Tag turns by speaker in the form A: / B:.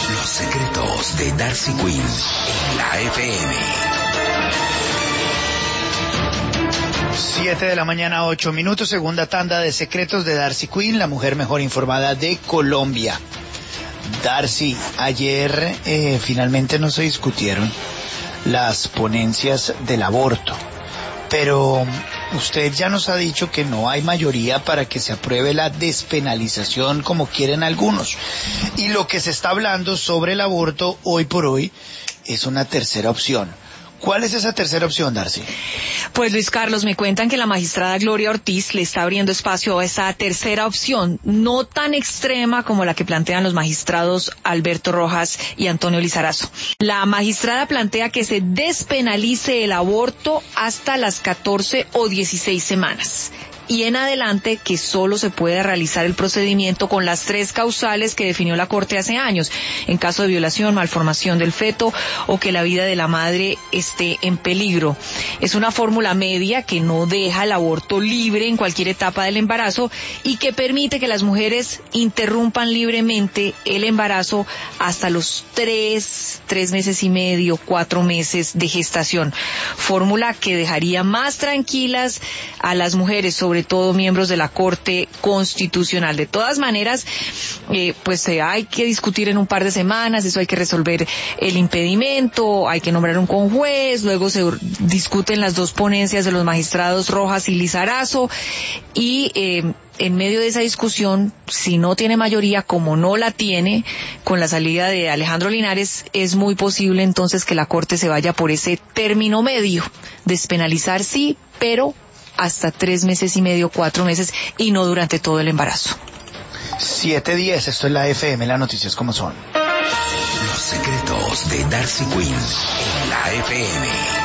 A: Los secretos de Darcy Quinn en la FM.
B: 7 de la mañana, 8 minutos, segunda tanda de secretos de Darcy Quinn, la mujer mejor informada de Colombia. Darcy, ayer finalmente no se discutieron las ponencias del aborto, pero usted ya nos ha dicho que no hay mayoría para que se apruebe la despenalización como quieren algunos. Y lo que se está hablando sobre el aborto hoy por hoy es una tercera opción. ¿Cuál es esa tercera opción, Darcy?
C: Pues Luis Carlos, me cuentan que la magistrada Gloria Ortiz le está abriendo espacio a esa tercera opción, no tan extrema como la que plantean los magistrados Alberto Rojas y Antonio Lizarazo. La magistrada plantea que se despenalice el aborto hasta las 14 o 16 semanas. Y en adelante que solo se puede realizar el procedimiento con las 3 causales que definió la Corte hace años, en caso de violación, malformación del feto o que la vida de la madre esté en peligro. Es una fórmula media que no deja el aborto libre en cualquier etapa del embarazo y que permite que las mujeres interrumpan libremente el embarazo hasta los 3 meses y medio, 4 meses de gestación. Fórmula que dejaría más tranquilas a las mujeres, sobre todo miembros de la Corte Constitucional. De todas maneras, hay que discutir en un par de semanas, eso hay que resolver el impedimento, hay que nombrar un conjuez, luego se discuten las 2 ponencias de los magistrados Rojas y Lizarazo y en medio de esa discusión, si no tiene mayoría, como no la tiene, con la salida de Alejandro Linares, es muy posible entonces que la Corte se vaya por ese término medio, despenalizar sí, pero hasta 3 meses y medio, 4 meses, y no durante todo el embarazo.
B: 7:10, esto es la FM, las noticias como son.
A: Los secretos de Darcy Quinn en la FM.